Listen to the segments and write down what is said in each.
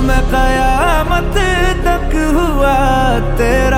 मैं कयामत तक हुआ तेरा।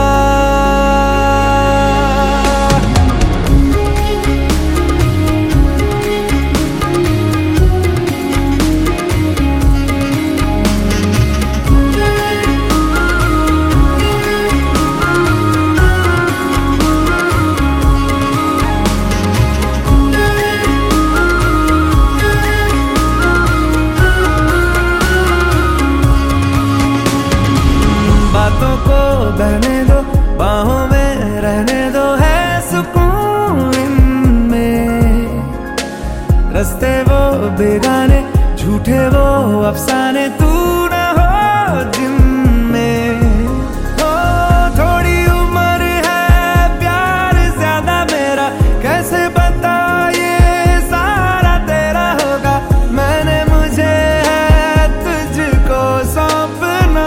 बातों को बहने दो, बाहों में रहने दो, है सुकून इनमें। रस्ते वो बेगाने, झूठे वो अफसाने, तू न हो जिनमें। हो थोड़ी उम्र है, प्यार ज्यादा मेरा, कैसे बता ये सारा तेरा होगा। मैंने मुझे है तुझको सौंपना।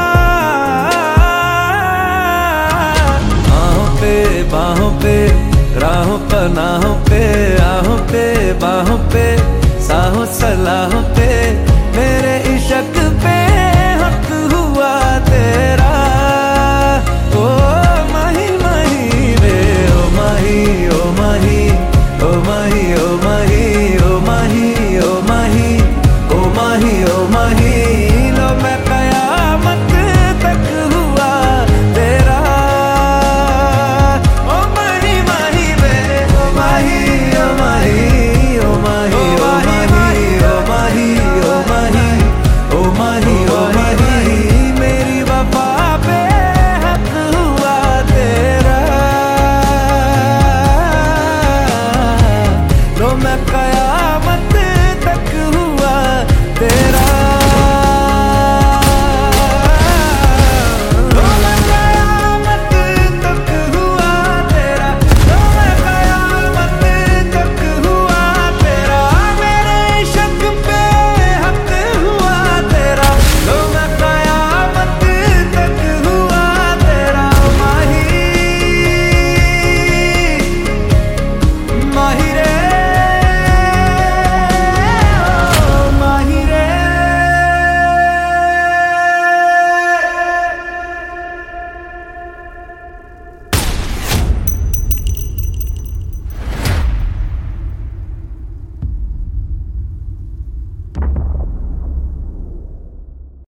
बाहों पे, राहों पनाहों पे, आहों पे, बाहों पे, साहों सलाहों पे, मेरे इश्क पे हक हुआ तेरा। ओ माही माही रे, ओ माही, ओ माही, ओ माही, ओ माही, ओ माही, ओ माही, ओ माही, ओ माही।